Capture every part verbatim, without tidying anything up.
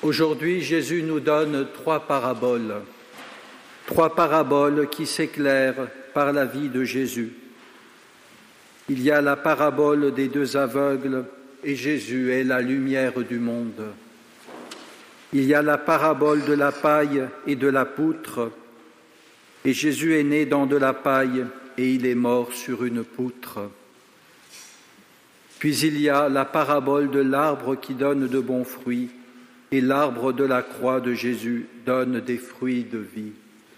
Aujourd'hui, Jésus nous donne trois paraboles, trois paraboles qui s'éclairent par la vie de Jésus. Il y a la parabole des deux aveugles et Jésus est la lumière du monde. Il y a la parabole de la paille et de la poutre et Jésus est né dans de la paille et il est mort sur une poutre. Puis il y a la parabole de l'arbre qui donne de bons fruits et l'arbre de la croix de Jésus donne des fruits de vie.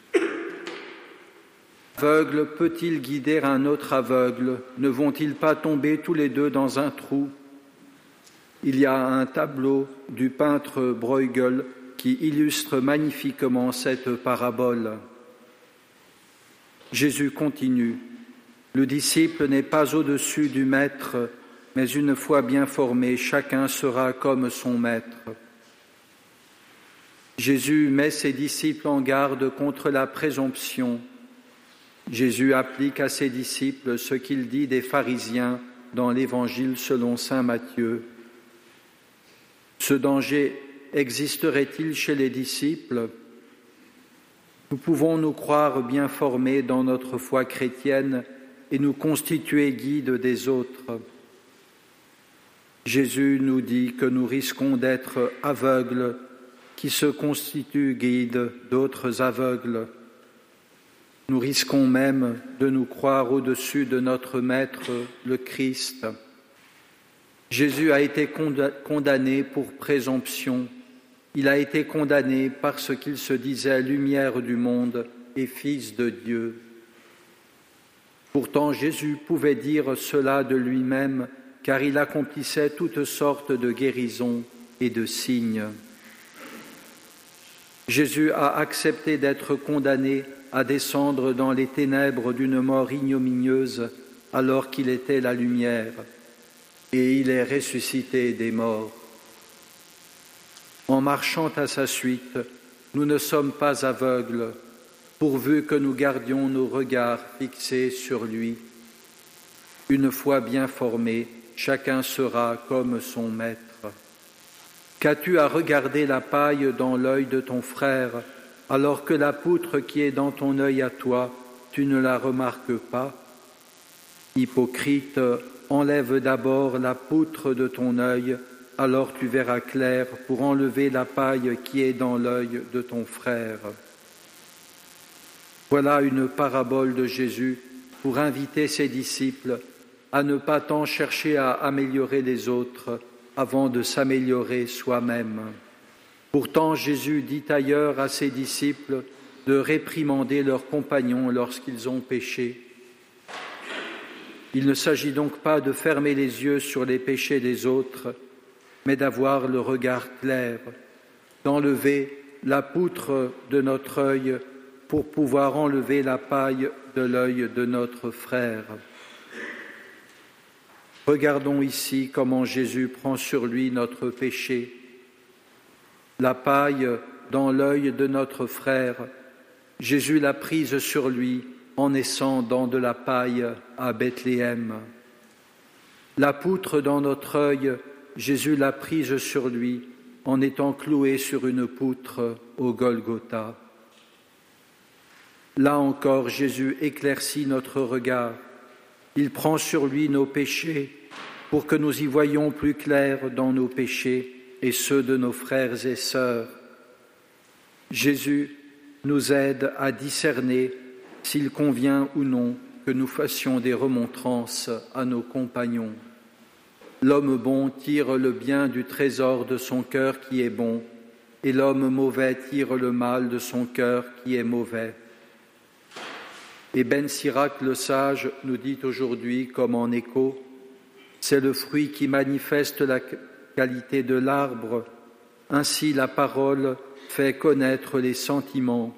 Aveugle peut-il guider un autre aveugle? Ne vont-ils pas tomber tous les deux dans un trou? Il y a un tableau du peintre Bruegel qui illustre magnifiquement cette parabole. Jésus continue. Le disciple n'est pas au-dessus du maître, mais une fois bien formé, chacun sera comme son maître. Jésus met ses disciples en garde contre la présomption. Jésus applique à ses disciples ce qu'il dit des pharisiens dans l'Évangile selon saint Matthieu. Ce danger existerait-il chez les disciples? Nous pouvons nous croire bien formés dans notre foi chrétienne et nous constituer guides des autres. Jésus nous dit que nous risquons d'être aveugles qui se constituent guides d'autres aveugles. Nous risquons même de nous croire au-dessus de notre Maître, le Christ. Jésus a été condamné pour présomption. Il a été condamné parce qu'il se disait lumière du monde et fils de Dieu. Pourtant, Jésus pouvait dire cela de lui-même, car il accomplissait toutes sortes de guérisons et de signes. Jésus a accepté d'être condamné à descendre dans les ténèbres d'une mort ignominieuse alors qu'il était la lumière, et il est ressuscité des morts. En marchant à sa suite, nous ne sommes pas aveugles, pourvu que nous gardions nos regards fixés sur lui. Une fois bien formé, chacun sera comme son maître. Qu'as-tu à regarder la paille dans l'œil de ton frère, alors que la poutre qui est dans ton œil à toi, tu ne la remarques pas? Hypocrite, enlève d'abord la poutre de ton œil, alors tu verras clair pour enlever la paille qui est dans l'œil de ton frère. Voilà une parabole de Jésus pour inviter ses disciples à ne pas tant chercher à améliorer les autres avant de s'améliorer soi-même. Pourtant, Jésus dit ailleurs à ses disciples de réprimander leurs compagnons lorsqu'ils ont péché. Il ne s'agit donc pas de fermer les yeux sur les péchés des autres, mais d'avoir le regard clair, d'enlever la poutre de notre œil pour pouvoir enlever la paille de l'œil de notre frère. Regardons ici comment Jésus prend sur lui notre péché. La paille dans l'œil de notre frère, Jésus l'a prise sur lui en naissant dans de la paille à Bethléem. La poutre dans notre œil, Jésus l'a prise sur lui en étant cloué sur une poutre au Golgotha. Là encore, Jésus éclaircit notre regard. Il prend sur lui nos péchés pour que nous y voyions plus clair dans nos péchés et ceux de nos frères et sœurs. Jésus nous aide à discerner s'il convient ou non que nous fassions des remontrances à nos compagnons. L'homme bon tire le bien du trésor de son cœur qui est bon, et l'homme mauvais tire le mal de son cœur qui est mauvais. Et Ben Sirac le sage nous dit aujourd'hui, comme en écho, c'est le fruit qui manifeste la qualité de l'arbre, ainsi la parole fait connaître les sentiments.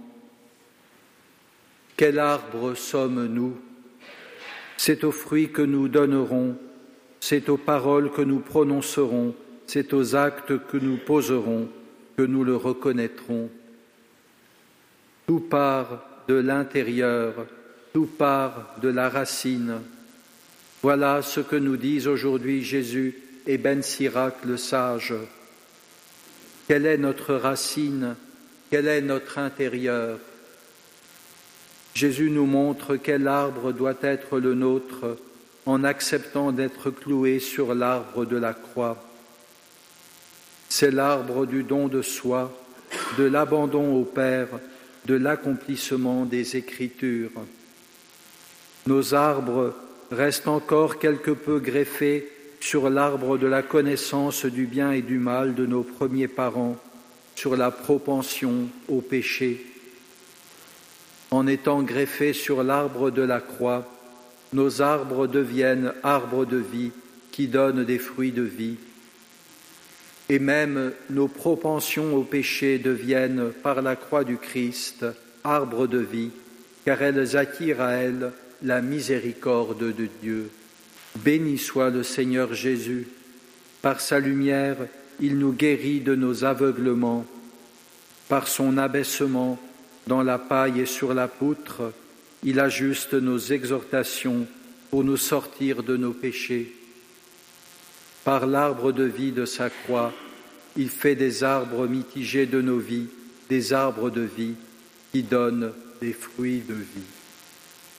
Quel arbre sommes-nous? C'est aux fruits que nous donnerons, c'est aux paroles que nous prononcerons, c'est aux actes que nous poserons, que nous le reconnaîtrons. Tout part de l'intérieur, tout part de la racine. Voilà ce que nous disent aujourd'hui Jésus et Ben Sirac le sage. Quelle est notre racine? Quel est notre intérieur? Jésus nous montre quel arbre doit être le nôtre en acceptant d'être cloué sur l'arbre de la croix. C'est l'arbre du don de soi, de l'abandon au Père, de l'accomplissement des Écritures. Nos arbres restent encore quelque peu greffés sur l'arbre de la connaissance du bien et du mal de nos premiers parents, sur la propension au péché. En étant greffés sur l'arbre de la croix, nos arbres deviennent arbres de vie qui donnent des fruits de vie. Et même nos propensions au péché deviennent, par la croix du Christ, arbres de vie, car elles attirent à elles la miséricorde de Dieu. Béni soit le Seigneur Jésus. Par sa lumière, il nous guérit de nos aveuglements. Par son abaissement dans la paille et sur la poutre, il ajuste nos exhortations pour nous sortir de nos péchés. Par l'arbre de vie de sa croix, il fait des arbres mitigés de nos vies, des arbres de vie qui donnent des fruits de vie.